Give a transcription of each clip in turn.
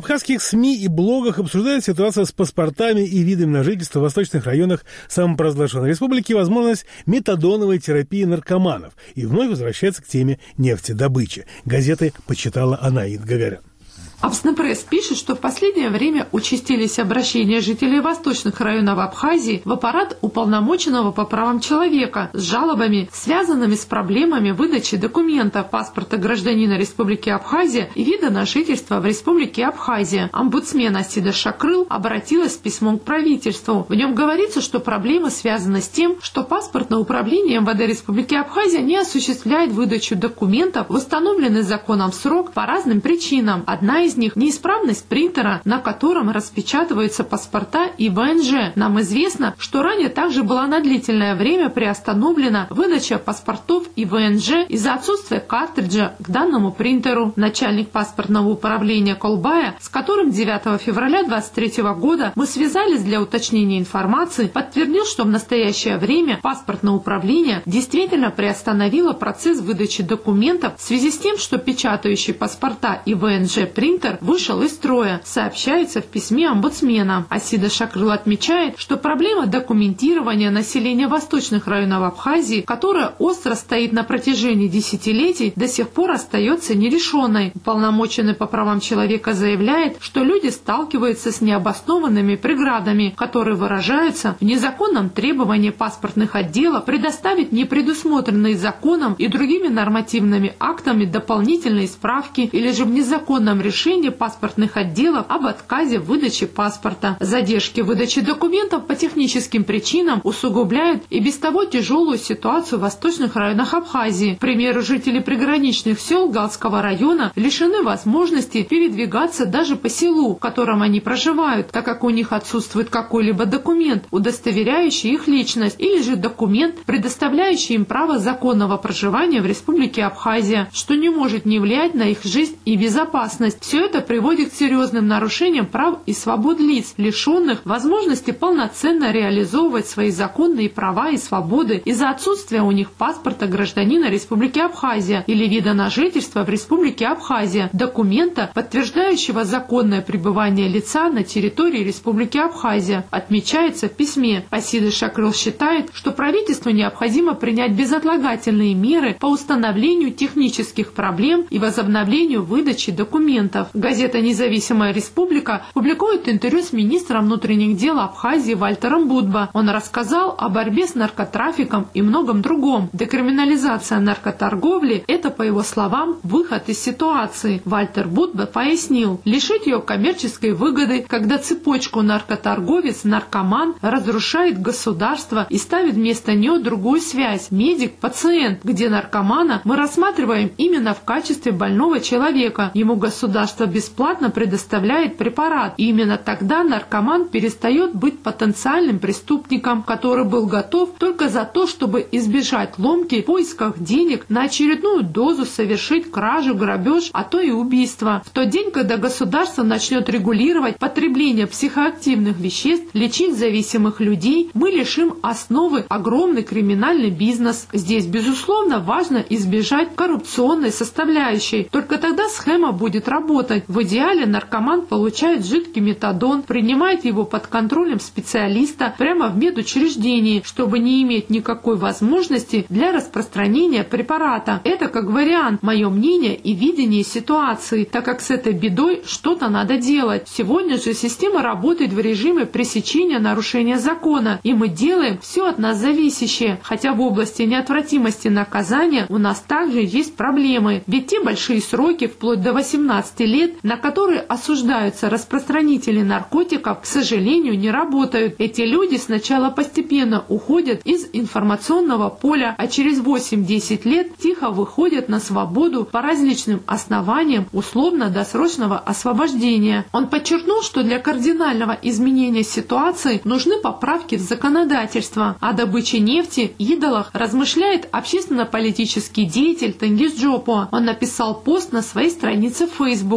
абхазских СМИ и блогах обсуждают ситуацию с паспортами и видами на жительство в восточных районах самопровозглашенной республики, возможность метадоновой терапии наркоманов. И вновь возвращается к теме нефтедобычи. Газеты почитала Анаит Гагарян. Абснепресс пишет, что в последнее время участились обращения жителей восточных районов Абхазии в аппарат уполномоченного по правам человека с жалобами, связанными с проблемами выдачи документов, паспорта гражданина Республики Абхазия и вида на жительство в Республике Абхазия. Омбудсмен Асида Шакрыл обратилась с письмом к правительству. В нем говорится, что проблема связана с тем, что паспортное управление МВД Республики Абхазия не осуществляет выдачу документов в установленный законом срок по разным причинам. Одна из них – неисправность принтера, на котором распечатываются паспорта и ВНЖ. Нам известно, что ранее также была на длительное время приостановлена выдача паспортов и ВНЖ из-за отсутствия картриджа к данному принтеру. Начальник паспортного управления Колбая, с которым 9 февраля 2023 года мы связались для уточнения информации, подтвердил, что в настоящее время паспортное управление действительно приостановило процесс выдачи документов в связи с тем, что печатающий паспорта и ВНЖ принтер вышел из строя, сообщается в письме омбудсмена. Асида Шакрыл отмечает, что проблема документирования населения восточных районов Абхазии, которая остро стоит на протяжении десятилетий, до сих пор остается нерешенной. Уполномоченный по правам человека заявляет, что люди сталкиваются с необоснованными преградами, которые выражаются в незаконном требовании паспортных отделов предоставить непредусмотренные законом и другими нормативными актами дополнительные справки или же в незаконном решении паспортных отделов об отказе в выдаче паспорта. Задержки выдачи документов по техническим причинам усугубляют и без того тяжелую ситуацию в восточных районах Абхазии. К примеру, жители приграничных сел Галского района лишены возможности передвигаться даже по селу, в котором они проживают, так как у них отсутствует какой-либо документ, удостоверяющий их личность, или же документ, предоставляющий им право законного проживания в Республике Абхазия, что не может не влиять на их жизнь и безопасность. Все это приводит к серьезным нарушениям прав и свобод лиц, лишенных возможности полноценно реализовывать свои законные права и свободы из-за отсутствия у них паспорта гражданина Республики Абхазия или вида на жительство в Республике Абхазия, документа, подтверждающего законное пребывание лица на территории Республики Абхазия. Отмечается в письме. Асида Шакрыл считает, что правительству необходимо принять безотлагательные меры по установлению технических проблем и возобновлению выдачи документов. Газета «Независимая республика» публикует интервью с министром внутренних дел Абхазии Вальтером Будба. Он рассказал о борьбе с наркотрафиком и многом другом. Декриминализация наркоторговли – это, по его словам, выход из ситуации. Вальтер Будба пояснил, лишить ее коммерческой выгоды, когда цепочку наркоторговец-наркоман разрушает государство и ставит вместо нее другую связь – медик-пациент, где наркомана мы рассматриваем именно в качестве больного человека. Ему государство бесплатно предоставляет препарат, и именно тогда наркоман перестает быть потенциальным преступником, который был готов только за то, чтобы избежать ломки в поисках денег на очередную дозу, совершить кражу, грабеж, а то и убийство. В тот день, когда государство начнет регулировать потребление психоактивных веществ, лечить зависимых людей, мы лишим основы огромный криминальный бизнес. Здесь, безусловно, важно избежать коррупционной составляющей. Только тогда схема будет работать. В идеале наркоман получает жидкий метадон, принимает его под контролем специалиста прямо в медучреждении, чтобы не иметь никакой возможности для распространения препарата. Это как вариант, мое мнение и видение ситуации, так как с этой бедой что-то надо делать. Сегодня же система работает в режиме пресечения нарушения закона, и мы делаем все от нас зависящее, хотя в области неотвратимости наказания у нас также есть проблемы, ведь те большие сроки, вплоть до 18 лет, на которые осуждаются распространители наркотиков, к сожалению, не работают. Эти люди сначала постепенно уходят из информационного поля, а через 8-10 лет тихо выходят на свободу по различным основаниям условно-досрочного освобождения. Он подчеркнул, что для кардинального изменения ситуации нужны поправки в законодательство. О добыче нефти, идолах размышляет общественно-политический деятель Тенгиз Джопо. Он написал пост на своей странице в Facebook.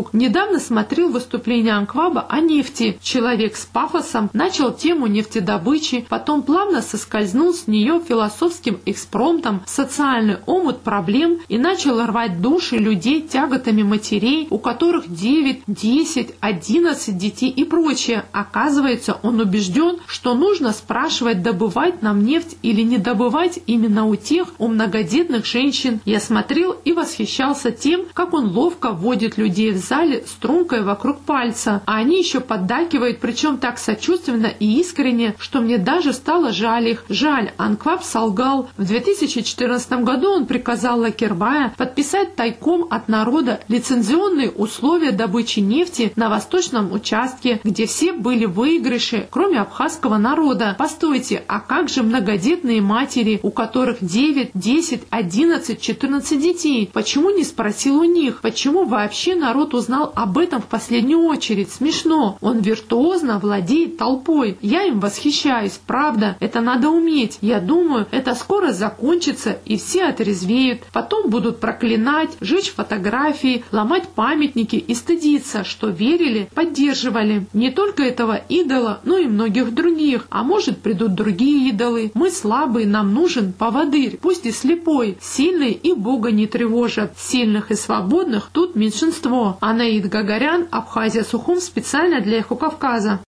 Facebook. Недавно смотрел выступление Анкваба о нефти. Человек с пафосом начал тему нефтедобычи, потом плавно соскользнул с нее философским экспромтом в социальный омут проблем и начал рвать души людей тяготами матерей, у которых 9, 10, 11 детей и прочее. Оказывается, он убежден, что нужно спрашивать, добывать нам нефть или не добывать именно у многодетных женщин. Я смотрел и восхищался тем, как он ловко вводит людей в зале стрункой вокруг пальца, а они еще поддакивают, причем так сочувственно и искренне, что мне даже стало жаль их. Жаль, Анкваб солгал. В 2014 году он приказал Лакербая подписать тайком от народа лицензионные условия добычи нефти на восточном участке, где все были выигрыши, кроме абхазского народа. Постойте, а как же многодетные матери, у которых 9, 10, 11, 14 детей? Почему не спросил у них? Почему вообще народ узнал об этом в последнюю очередь? Смешно. Он виртуозно владеет толпой. Я им восхищаюсь, правда. Это надо уметь. Я думаю, это скоро закончится, и все отрезвеют. Потом будут проклинать, жечь фотографии, ломать памятники и стыдиться, что верили, поддерживали не только этого идола, но и многих других. А может, придут другие идолы. Мы слабые, нам нужен поводырь, пусть и слепой. Сильные и Бога не тревожат. Сильных и свободных тут меньшинство. Анаид Гагарян, Абхазия, Сухум, специально для Эхо Кавказа.